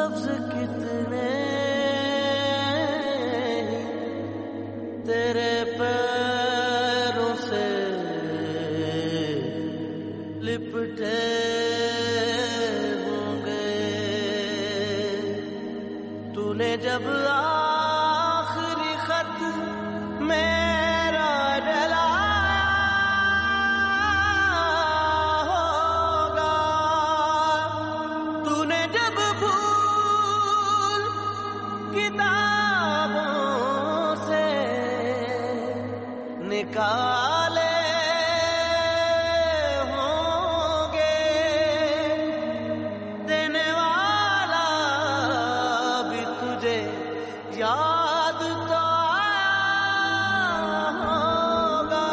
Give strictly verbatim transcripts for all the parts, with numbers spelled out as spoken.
लफ्ज कितने तेरे पैरों से लिपटे होंगे। तूने जब आखिरी खत मेरा डलाया होगा, तूने जब भूल किताबों से निकाले होंगे, देने वाला भी तुझे याद तो आया होगा।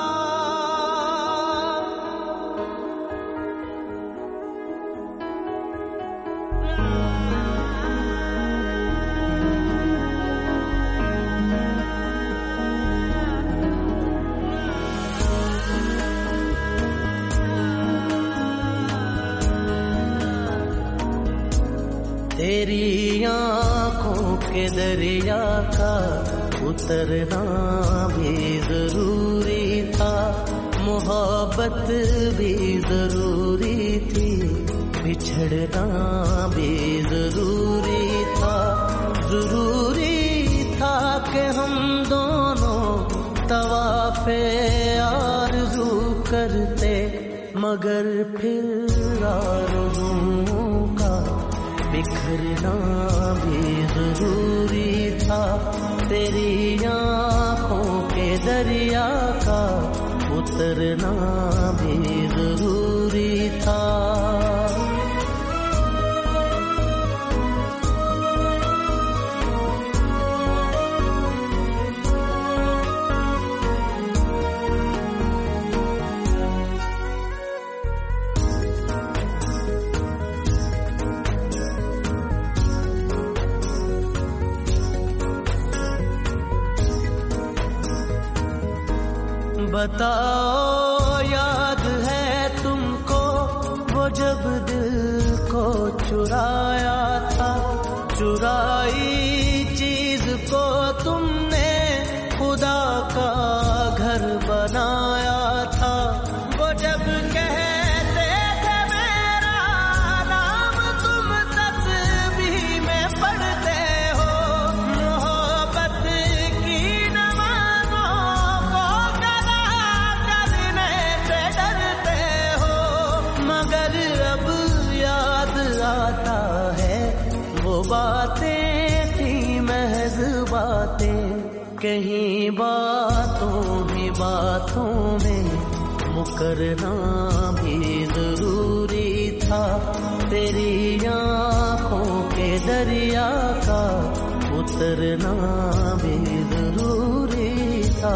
तेरी आँखों के दरिया का उतरना भी जरूरी था, मोहब्बत भी जरूरी थी, बिछड़ना भी जरूरी था। जरूरी था कि हम दोनों तवाफ़े आरज़ू करते, मगर फिर आरज़ुओं का बिखरना भी जरूरी था। तेरी आँखों के दरिया का उतरना भी जरूरी था। बताओ याद है तुमको वो जब दिल को चुराया था, चुराई चीज को तुमने खुदा का घर बनाया था। वो जब कहते थे मेरा नाम तुम तस्बीह में पढ़ते हो, मोहब्बत की नमाज़ों को कदा करने से डरते हो, मगर अब याद आता है वो बातें थी महज बातें, कहीं बातों ही बातों में मुकरना भी जरूरी था। तेरी आँखों के दरिया का उतरना भी जरूरी था।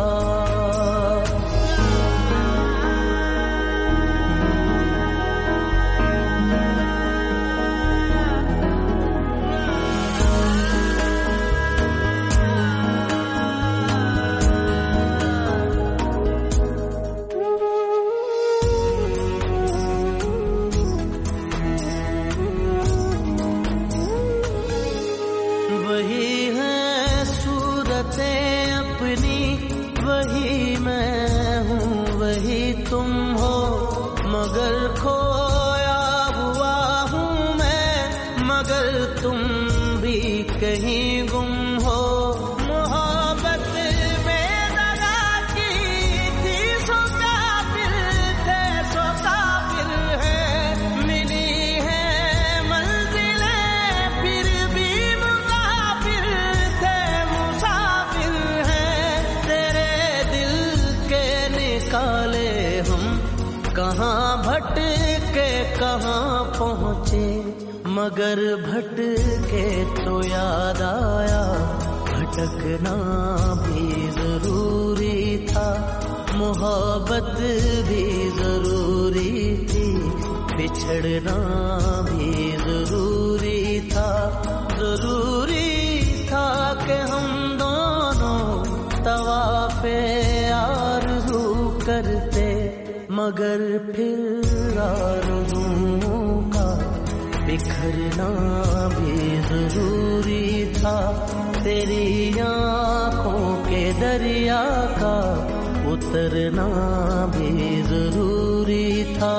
वही है सूरतें अपनी, वही मैं हूँ वही तुम हो, मगर खोया हुआ हूँ मैं, मगर तुम भी कहीं गुम हो। मोहब्बत में दगा की थी सो काफिर थे सो काफिर है, मिली है मंजिलें फिर भी मुसाफिर थे मुसाफिर हैं। तेरे दिल के निकाले हम कहाँ भटके कहाँ पहुँचे, मगर भटके तो याद आया भटकना भी जरूरी था। मोहब्बत भी जरूरी थी, बिछड़ना भी जरूरी था। जरूरी था कि हम दोनों तवाफ़े आरज़ू करते, मगर फिर आरज़ुओं का बिखरना भी जरूरी था, तेरी आँखों के दरिया का उतरना भी जरूरी था।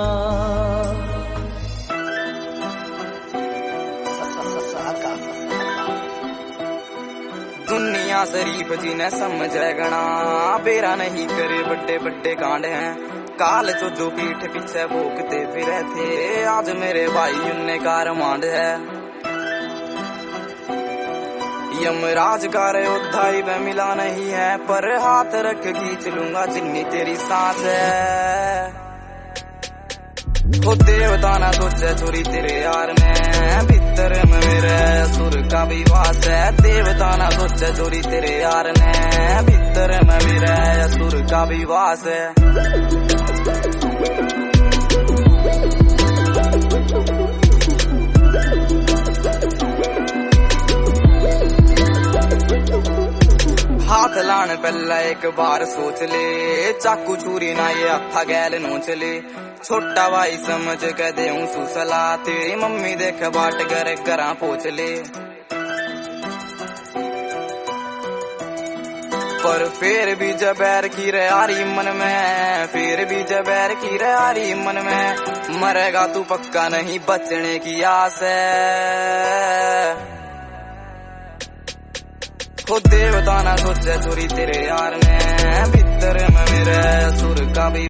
दुनिया शरीफ जी ने समझ गणा, बेरा नहीं करे बड्डे बड्डे कांड हैं। काल जो जो पीठ पीछे भोगते फिरे थे, आज मेरे भाई उनने का रमांड है। यमराज का योद्धाई में मिला नहीं है, पर हाथ रख खींच लूंगा जिन्नी तेरी सांस है। ओ देवता ना सोचे चोरी तेरे यार ने, भीतर में मेरे असुर का भी वास है। देवता ना सोचे चोरी तेरे यार ने, भीतर में मेरे असुर का भी वास है। हाथ लान पहला एक बार सोच ले, चाकू छुरी ना ये हथा गैल नोच ले। छोटा भाई समझ के देऊं सुसला, तेरी मम्मी देख बाट कर घरा पहुंच ले। पर फिर भी जबैर की रयारी मन में, फिर भी जबैर की रयारी मन में। मरेगा तू पक्का नहीं बचने की आस है। खुद देवता ना सोचे चोरी तेरे यार ने, भीतर में मेरे असुर का भी